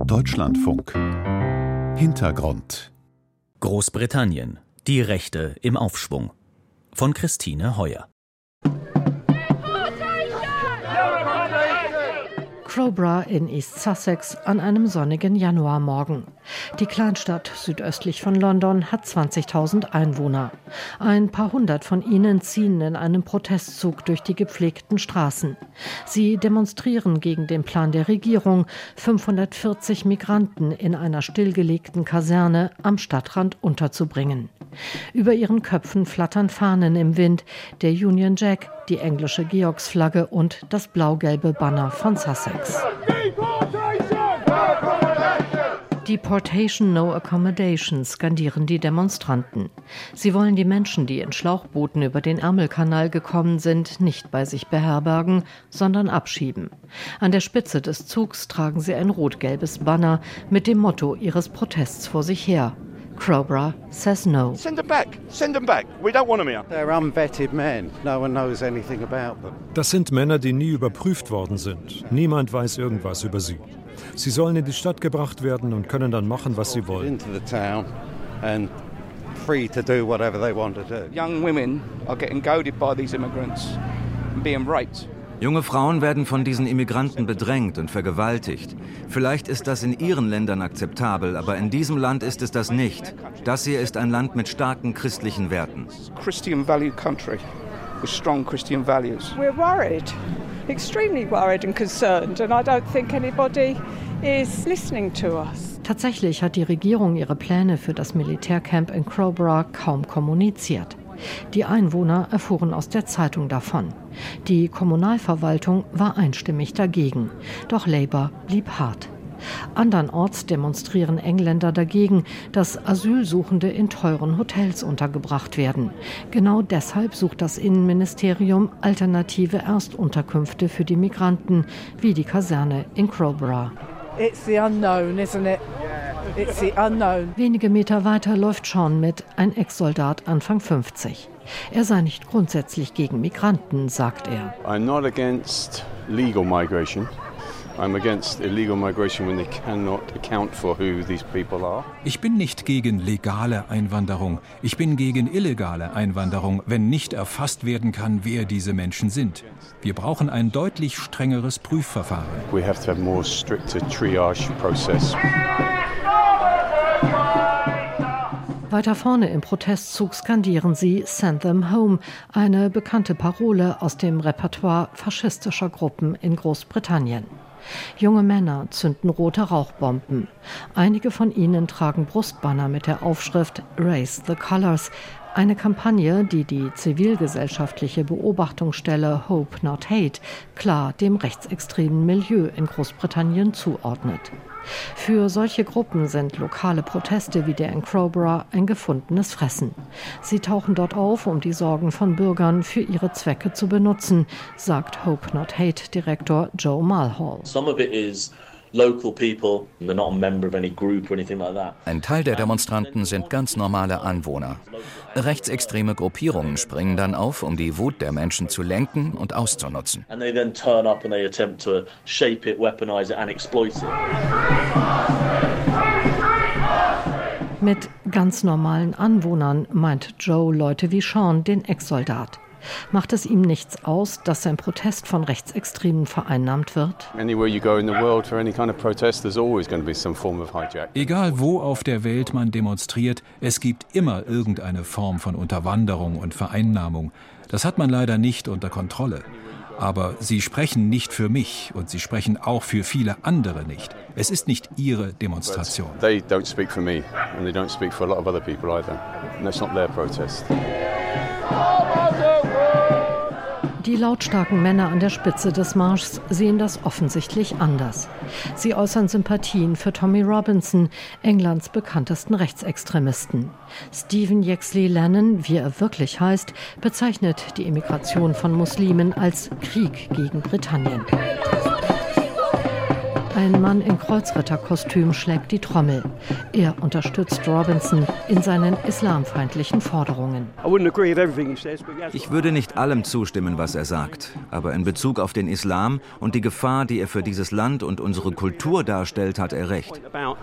Deutschlandfunk. Hintergrund. Großbritannien. Die Rechte im Aufschwung. Von Christine Heuer. Crowborough in East Sussex an einem sonnigen Januarmorgen. Die Kleinstadt südöstlich von London hat 20.000 Einwohner. Ein paar hundert von ihnen ziehen in einem Protestzug durch die gepflegten Straßen. Sie demonstrieren gegen den Plan der Regierung, 540 Migranten in einer stillgelegten Kaserne am Stadtrand unterzubringen. Über ihren Köpfen flattern Fahnen im Wind, der Union Jack, die englische Georgsflagge und das blau-gelbe Banner von Sussex. Deportation, no accommodation, skandieren die Demonstranten. Sie wollen die Menschen, die in Schlauchbooten über den Ärmelkanal gekommen sind, nicht bei sich beherbergen, sondern abschieben. An der Spitze des Zugs tragen sie ein rot-gelbes Banner mit dem Motto ihres Protests vor sich her. Crowborough says no. Send them back. Send them back. We don't want them here. They're unvetted men. No one knows anything about them. Das sind Männer, die nie überprüft worden sind. Niemand weiß irgendwas über sie. Sie sollen in die Stadt gebracht werden und können dann machen, was sie wollen. Into the town and free to do whatever they want to do. Young women are getting goaded by these immigrants and being raped. Junge Frauen werden von diesen Immigranten bedrängt und vergewaltigt. Vielleicht ist das in ihren Ländern akzeptabel, aber in diesem Land ist es das nicht. Das hier ist ein Land mit starken christlichen Werten. Christian value country with strong Christian values. We're worried, extremely worried and concerned, and I don't think anybody is listening to us. Tatsächlich hat die Regierung ihre Pläne für das Militärcamp in Crowborough kaum kommuniziert. Die Einwohner erfuhren aus der Zeitung davon. Die Kommunalverwaltung war einstimmig dagegen. Doch Labour blieb hart. Andernorts demonstrieren Engländer dagegen, dass Asylsuchende in teuren Hotels untergebracht werden. Genau deshalb sucht das Innenministerium alternative Erstunterkünfte für die Migranten, wie die Kaserne in Crowborough. It's the unknown, isn't it? It's the unknown. Wenige Meter weiter läuft Sean mit, ein Ex-Soldat Anfang 50. Er sei nicht grundsätzlich gegen Migranten, sagt er. I'm not against legal migration. I'm against illegal migration when they cannot account for who these people are. Ich bin nicht gegen legale Einwanderung. Ich bin gegen illegale Einwanderung, wenn nicht erfasst werden kann, wer diese Menschen sind. Wir brauchen ein deutlich strengeres Prüfverfahren. We have to have more stricter triage process. Weiter vorne im Protestzug skandieren sie "Send them home", eine bekannte Parole aus dem Repertoire faschistischer Gruppen in Großbritannien. Junge Männer zünden rote Rauchbomben. Einige von ihnen tragen Brustbanner mit der Aufschrift "Raise the Colours", eine Kampagne, die die zivilgesellschaftliche Beobachtungsstelle Hope Not Hate klar dem rechtsextremen Milieu in Großbritannien zuordnet. Für solche Gruppen sind lokale Proteste wie der in Crowborough ein gefundenes Fressen. Sie tauchen dort auf, um die Sorgen von Bürgern für ihre Zwecke zu benutzen, sagt Hope Not Hate Direktor Joe Mulhall. Ein Teil der Demonstranten sind ganz normale Anwohner. Rechtsextreme Gruppierungen springen dann auf, um die Wut der Menschen zu lenken und auszunutzen. Mit ganz normalen Anwohnern meint Joe Leute wie Sean, den Ex-Soldat. Macht es ihm nichts aus, dass sein Protest von Rechtsextremen vereinnahmt wird? Egal wo auf der Welt man demonstriert, es gibt immer irgendeine Form von Unterwanderung und Vereinnahmung. Das hat man leider nicht unter Kontrolle. Aber sie sprechen nicht für mich und sie sprechen auch für viele andere nicht. Es ist nicht ihre Demonstration. They don't speak for me and they don't speak for a lot of other people either. And that's not their protest. Die lautstarken Männer an der Spitze des Marschs sehen das offensichtlich anders. Sie äußern Sympathien für Tommy Robinson, Englands bekanntesten Rechtsextremisten. Stephen Yaxley Lennon, wie er wirklich heißt, bezeichnet die Immigration von Muslimen als Krieg gegen Britannien. Ein Mann in Kreuzritterkostüm schlägt die Trommel. Er unterstützt Robinson in seinen islamfeindlichen Forderungen. Ich würde nicht allem zustimmen, was er sagt. Aber in Bezug auf den Islam und die Gefahr, die er für dieses Land und unsere Kultur darstellt, hat er recht.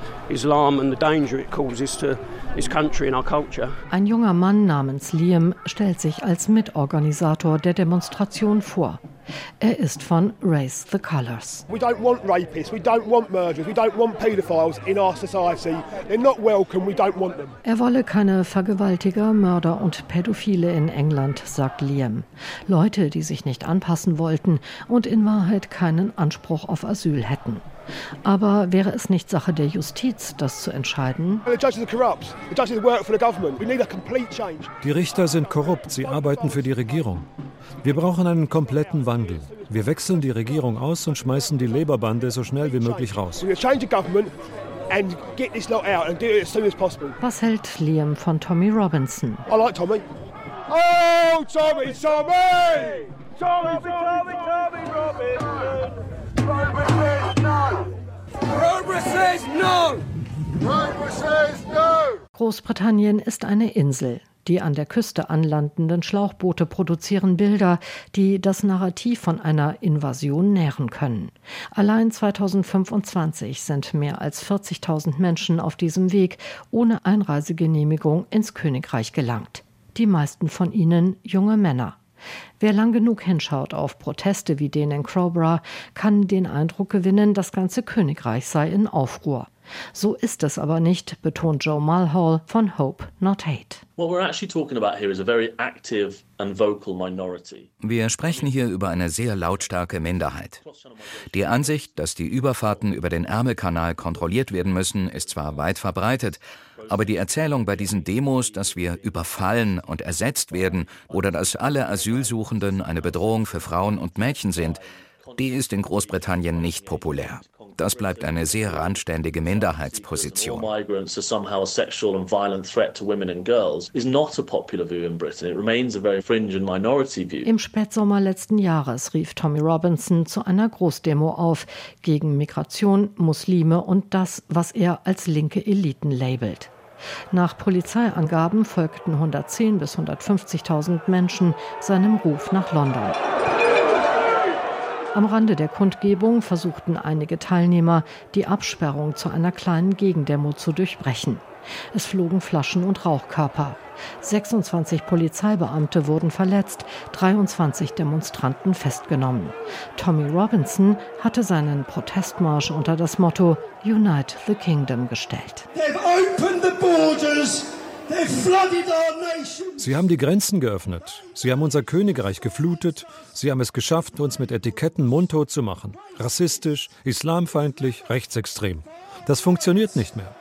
Ein junger Mann namens Liam stellt sich als Mitorganisator der Demonstration vor. Er ist von Raise the Colours. We don't want rapists, we don't want murderers, we don't want paedophiles in our society. They're not welcome, we don't want them. Er wolle keine Vergewaltiger, Mörder und Pädophile in England, sagt Liam. Leute, die sich nicht anpassen wollten und in Wahrheit keinen Anspruch auf Asyl hätten. Aber wäre es nicht Sache der Justiz, das zu entscheiden? Die Richter sind korrupt, sie arbeiten für die Regierung. Wir brauchen einen kompletten Wandel. Wir wechseln die Regierung aus und schmeißen die Labour-Bande so schnell wie möglich raus. Was hält Liam von Tommy Robinson? I like Tommy. Oh, Tommy, Tommy! Tommy, Tommy, Tommy Robinson! Robert says no! Robert says no! Großbritannien ist eine Insel. Die an der Küste anlandenden Schlauchboote produzieren Bilder, die das Narrativ von einer Invasion nähren können. Allein 2025 sind mehr als 40.000 Menschen auf diesem Weg ohne Einreisegenehmigung ins Königreich gelangt. Die meisten von ihnen junge Männer. Wer lang genug hinschaut auf Proteste wie den in Crowborough, kann den Eindruck gewinnen, das ganze Königreich sei in Aufruhr. So ist es aber nicht, betont Joe Mulhall von Hope Not Hate. Wir sprechen hier über eine sehr lautstarke Minderheit. Die Ansicht, dass die Überfahrten über den Ärmelkanal kontrolliert werden müssen, ist zwar weit verbreitet, aber die Erzählung bei diesen Demos, dass wir überfallen und ersetzt werden oder dass alle Asylsuchenden eine Bedrohung für Frauen und Mädchen sind, die ist in Großbritannien nicht populär. Das bleibt eine sehr randständige Minderheitsposition. Im Spätsommer letzten Jahres rief Tommy Robinson zu einer Großdemo auf gegen Migration, Muslime und das, was er als linke Eliten labelt. Nach Polizeiangaben folgten 110.000 bis 150.000 Menschen seinem Ruf nach London. Am Rande der Kundgebung versuchten einige Teilnehmer, die Absperrung zu einer kleinen Gegendemo zu durchbrechen. Es flogen Flaschen und Rauchkörper. 26 Polizeibeamte wurden verletzt, 23 Demonstranten festgenommen. Tommy Robinson hatte seinen Protestmarsch unter das Motto Unite the Kingdom gestellt. Sie haben die Grenzen geöffnet. Sie haben unser Königreich geflutet. Sie haben es geschafft, uns mit Etiketten mundtot zu machen. Rassistisch, islamfeindlich, rechtsextrem. Das funktioniert nicht mehr.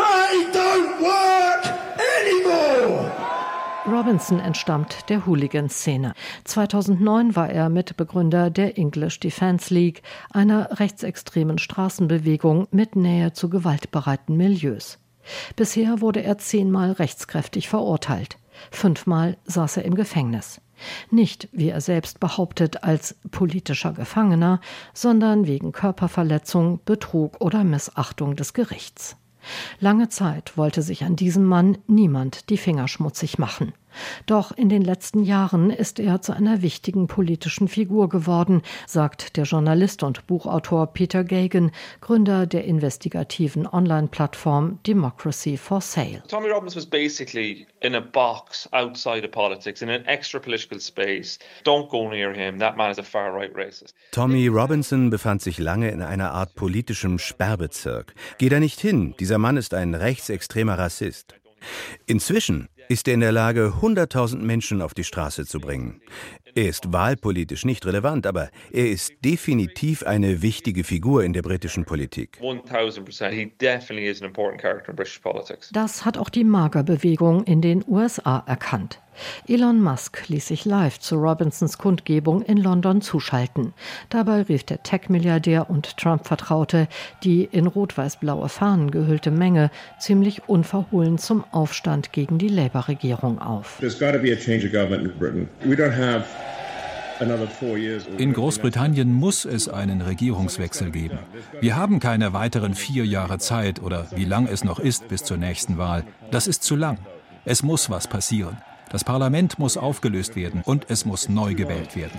Robinson entstammt der Hooligan-Szene. 2009 war er Mitbegründer der English Defence League, einer rechtsextremen Straßenbewegung mit Nähe zu gewaltbereiten Milieus. Bisher wurde er 10-mal rechtskräftig verurteilt. 5-mal saß er im Gefängnis. Nicht, wie er selbst behauptet, als politischer Gefangener, sondern wegen Körperverletzung, Betrug oder Missachtung des Gerichts. Lange Zeit wollte sich an diesem Mann niemand die Finger schmutzig machen. Doch in den letzten Jahren ist er zu einer wichtigen politischen Figur geworden, sagt der Journalist und Buchautor Peter Gagan, Gründer der investigativen Online-Plattform Democracy for Sale. Tommy Robinson was basically in a box outside of politics, in an extra political space. Don't go near him. That man is a far-right racist. Tommy Robinson befand sich lange in einer Art politischem Sperrbezirk. Geh da nicht hin, dieser Mann ist ein rechtsextremer Rassist. Inzwischen ist er in der Lage, 100.000 Menschen auf die Straße zu bringen. Er ist wahlpolitisch nicht relevant, aber er ist definitiv eine wichtige Figur in der britischen Politik. 1000%. He definitely is an important character in British politics. Das hat auch die MAGA-Bewegung in den USA erkannt. Elon Musk ließ sich live zu Robinsons Kundgebung in London zuschalten. Dabei rief der Tech-Milliardär und Trump-Vertraute die in rot-weiß-blaue Fahnen gehüllte Menge ziemlich unverhohlen zum Aufstand gegen die Labour-Regierung auf. There's got to be a change of government in Britain. We don't have In Großbritannien muss es einen Regierungswechsel geben. Wir haben keine weiteren 4 Jahre Zeit oder wie lang es noch ist bis zur nächsten Wahl. Das ist zu lang. Es muss was passieren. Das Parlament muss aufgelöst werden und es muss neu gewählt werden.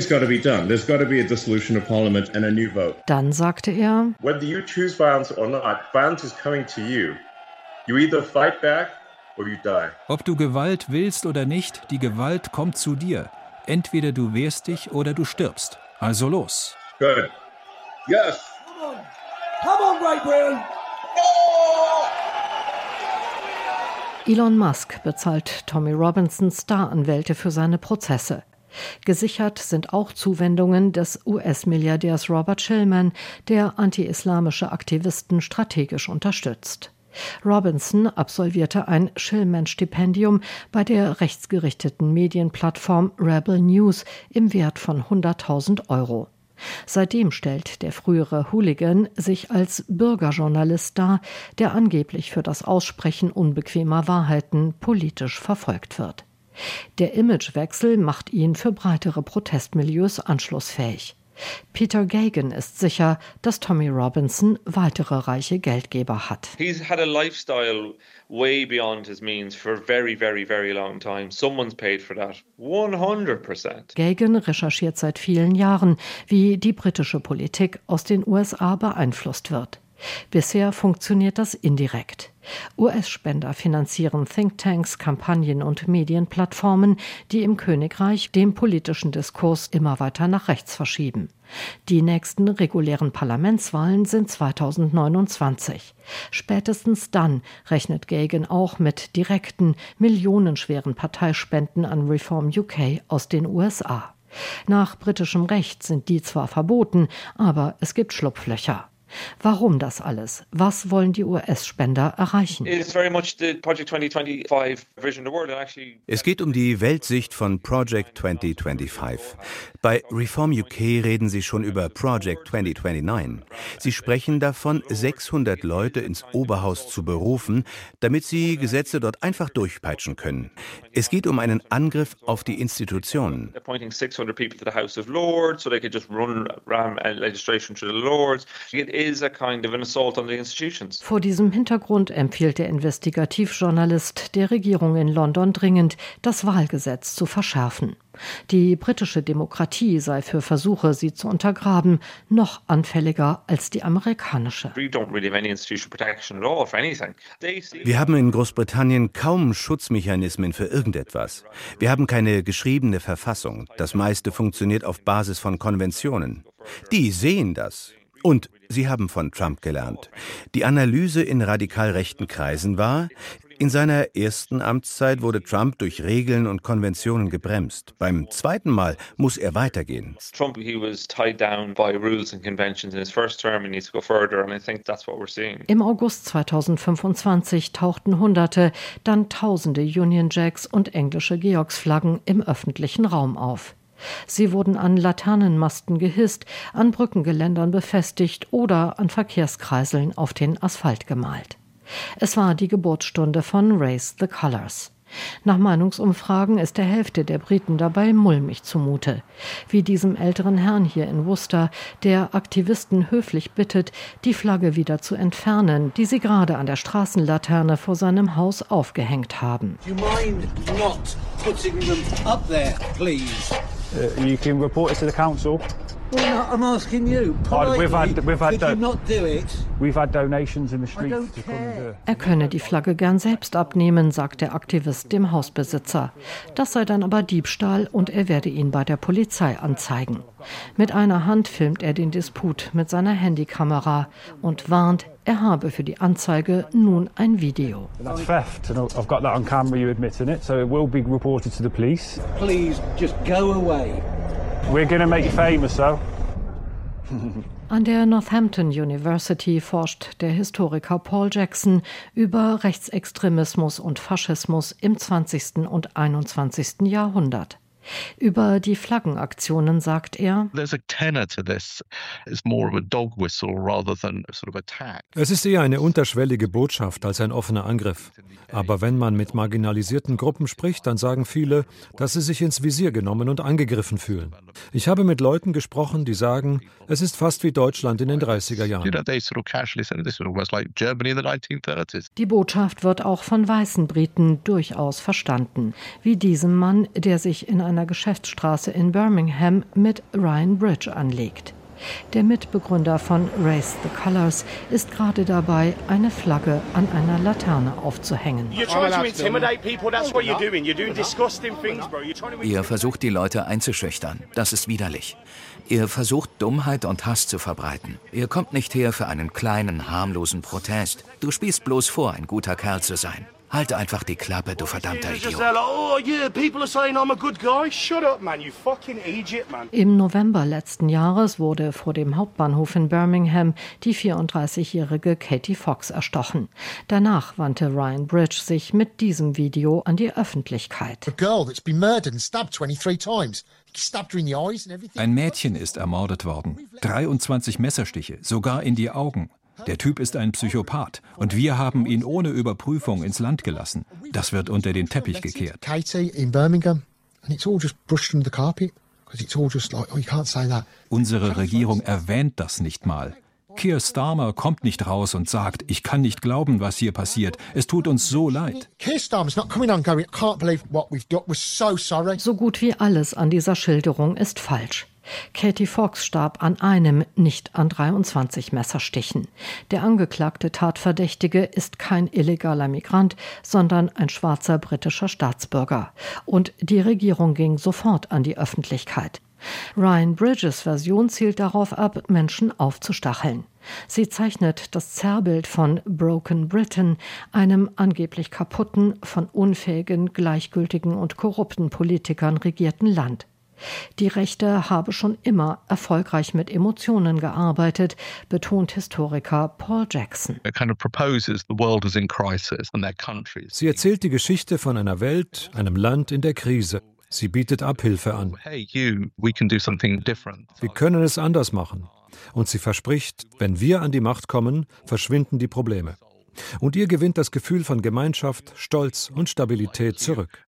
Dann sagte er, Whether you choose violence or not, violence is coming to you. You either fight back or you die. Ob du Gewalt willst oder nicht, die Gewalt kommt zu dir. Entweder du wehrst dich oder du stirbst. Also los. Good. Yes. Come on, Great Britain. Elon Musk bezahlt Tommy Robinson Staranwälte für seine Prozesse. Gesichert sind auch Zuwendungen des US-Milliardärs Robert Shillman, der anti-islamische Aktivisten strategisch unterstützt. Robinson absolvierte ein Shillman-Stipendium bei der rechtsgerichteten Medienplattform Rebel News im Wert von 100.000 €. Seitdem stellt der frühere Hooligan sich als Bürgerjournalist dar, der angeblich für das Aussprechen unbequemer Wahrheiten politisch verfolgt wird. Der Imagewechsel macht ihn für breitere Protestmilieus anschlussfähig. Peter Gagan ist sicher, dass Tommy Robinson weitere reiche Geldgeber hat. He's had a lifestyle way beyond his means for a very, very, very long time. Someone's paid for that. 100%. Gagan recherchiert seit vielen Jahren, wie die britische Politik aus den USA beeinflusst wird. Bisher funktioniert das indirekt. US-Spender finanzieren Thinktanks, Kampagnen und Medienplattformen, die im Königreich den politischen Diskurs immer weiter nach rechts verschieben. Die nächsten regulären Parlamentswahlen sind 2029. Spätestens dann rechnet Gagan auch mit direkten, millionenschweren Parteispenden an Reform UK aus den USA. Nach britischem Recht sind die zwar verboten, aber es gibt Schlupflöcher. Warum das alles? Was wollen die US-Spender erreichen? Es geht um die Weltsicht von Project 2025. Bei Reform UK reden sie schon über Project 2029. Sie sprechen davon, 600 Leute ins Oberhaus zu berufen, damit sie Gesetze dort einfach durchpeitschen können. Es geht um einen Angriff auf die Institutionen. Vor diesem Hintergrund empfiehlt der Investigativjournalist der Regierung in London dringend, das Wahlgesetz zu verschärfen. Die britische Demokratie sei für Versuche, sie zu untergraben, noch anfälliger als die amerikanische. Wir haben in Großbritannien kaum Schutzmechanismen für irgendetwas. Wir haben keine geschriebene Verfassung. Das meiste funktioniert auf Basis von Konventionen. Die sehen das. Und sie haben von Trump gelernt. Die Analyse in radikal rechten Kreisen war, in seiner ersten Amtszeit wurde Trump durch Regeln und Konventionen gebremst. Beim zweiten Mal muss er weitergehen. Im August 2025 tauchten Hunderte, dann Tausende Union Jacks und englische Georgsflaggen im öffentlichen Raum auf. Sie wurden an Laternenmasten gehisst, an Brückengeländern befestigt oder an Verkehrskreiseln auf den Asphalt gemalt. Es war die Geburtsstunde von Raise the Colours. Nach Meinungsumfragen ist der Hälfte der Briten dabei mulmig zumute. Wie diesem älteren Herrn hier in Worcester, der Aktivisten höflich bittet, die Flagge wieder zu entfernen, die sie gerade an der Straßenlaterne vor seinem Haus aufgehängt haben. Do you mind not putting them up there, please? You can report it to the council. Well, no, I'm asking you. Politely, could you not do it? We've had donations in the street to come and do it. Er könne die Flagge gern selbst abnehmen, sagt der Aktivist dem Hausbesitzer. Das sei dann aber Diebstahl und er werde ihn bei der Polizei anzeigen. Mit einer Hand filmt er den Disput mit seiner Handykamera und warnt, er habe für die Anzeige nun ein Video. That's theft, and I've got that on camera, you admitting it, so it will be reported to the police. Please, just go away. We're going to make you famous, though. An der Northampton University forscht der Historiker Paul Jackson über Rechtsextremismus und Faschismus im 20. und 21. Jahrhundert. Über die Flaggenaktionen sagt er: Es ist eher eine unterschwellige Botschaft als ein offener Angriff. Aber wenn man mit marginalisierten Gruppen spricht, dann sagen viele, dass sie sich ins Visier genommen und angegriffen fühlen. Ich habe mit Leuten gesprochen, die sagen, es ist fast wie Deutschland in den 30er Jahren. Die Botschaft wird auch von weißen Briten durchaus verstanden, wie diesem Mann, der sich in einer Geschäftsstraße in Birmingham mit Ryan Bridge anlegt. Der Mitbegründer von Raise the Colours ist gerade dabei, eine Flagge an einer Laterne aufzuhängen. Ihr versucht, die Leute einzuschüchtern. Das ist widerlich. Ihr versucht, Dummheit und Hass zu verbreiten. Ihr kommt nicht her für einen kleinen, harmlosen Protest. Du spielst bloß vor, ein guter Kerl zu sein. Halt einfach die Klappe, du verdammter Idiot. Im November letzten Jahres wurde vor dem Hauptbahnhof in Birmingham die 34-jährige Katie Fox erstochen. Danach wandte Ryan Bridge sich mit diesem Video an die Öffentlichkeit. Ein Mädchen ist ermordet worden. 23 Messerstiche, sogar in die Augen. Der Typ ist ein Psychopath und wir haben ihn ohne Überprüfung ins Land gelassen. Das wird unter den Teppich gekehrt. Unsere Regierung erwähnt das nicht mal. Keir Starmer kommt nicht raus und sagt, ich kann nicht glauben, was hier passiert. Es tut uns so leid. So gut wie alles an dieser Schilderung ist falsch. Katie Fox starb an einem, nicht an 23 Messerstichen. Der angeklagte Tatverdächtige ist kein illegaler Migrant, sondern ein schwarzer britischer Staatsbürger. Und die Regierung ging sofort an die Öffentlichkeit. Ryan Bridges Version zielt darauf ab, Menschen aufzustacheln. Sie zeichnet das Zerrbild von Broken Britain, einem angeblich kaputten, von unfähigen, gleichgültigen und korrupten Politikern regierten Land. Die Rechte habe schon immer erfolgreich mit Emotionen gearbeitet, betont Historiker Paul Jackson. Sie erzählt die Geschichte von einer Welt, einem Land in der Krise. Sie bietet Abhilfe an. Wir können es anders machen. Und sie verspricht, wenn wir an die Macht kommen, verschwinden die Probleme. Und ihr gewinnt das Gefühl von Gemeinschaft, Stolz und Stabilität zurück.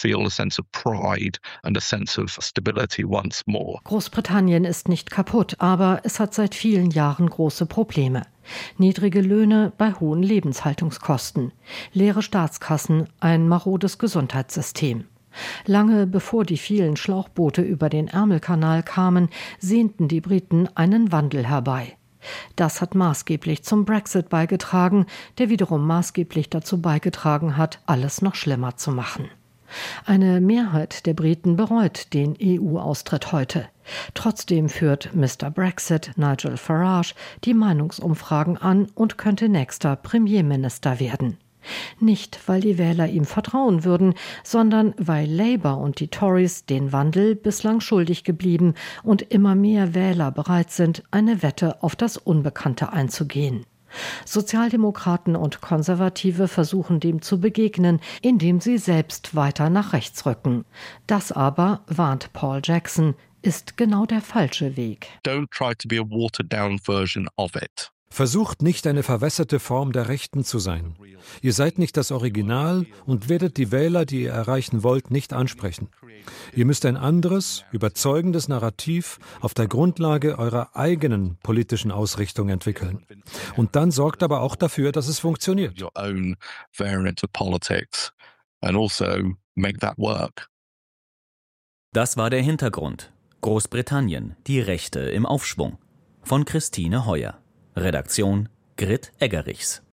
Großbritannien ist nicht kaputt, aber es hat seit vielen Jahren große Probleme. Niedrige Löhne bei hohen Lebenshaltungskosten, leere Staatskassen, ein marodes Gesundheitssystem. Lange bevor die vielen Schlauchboote über den Ärmelkanal kamen, sehnten die Briten einen Wandel herbei. Das hat maßgeblich zum Brexit beigetragen, der wiederum maßgeblich dazu beigetragen hat, alles noch schlimmer zu machen. Eine Mehrheit der Briten bereut den EU-Austritt heute. Trotzdem führt Mr. Brexit, Nigel Farage, die Meinungsumfragen an und könnte nächster Premierminister werden. Nicht, weil die Wähler ihm vertrauen würden, sondern weil Labour und die Tories den Wandel bislang schuldig geblieben und immer mehr Wähler bereit sind, eine Wette auf das Unbekannte einzugehen. Sozialdemokraten und Konservative versuchen dem zu begegnen, indem sie selbst weiter nach rechts rücken. Das aber, warnt Paul Jackson, ist genau der falsche Weg. Don't try to be a watered-down version of it. Versucht nicht, eine verwässerte Form der Rechten zu sein. Ihr seid nicht das Original und werdet die Wähler, die ihr erreichen wollt, nicht ansprechen. Ihr müsst ein anderes, überzeugendes Narrativ auf der Grundlage eurer eigenen politischen Ausrichtung entwickeln. Und dann sorgt aber auch dafür, dass es funktioniert. Das war der Hintergrund. Großbritannien, die Rechte im Aufschwung. Von Christine Heuer. Redaktion Grit Eggerichs.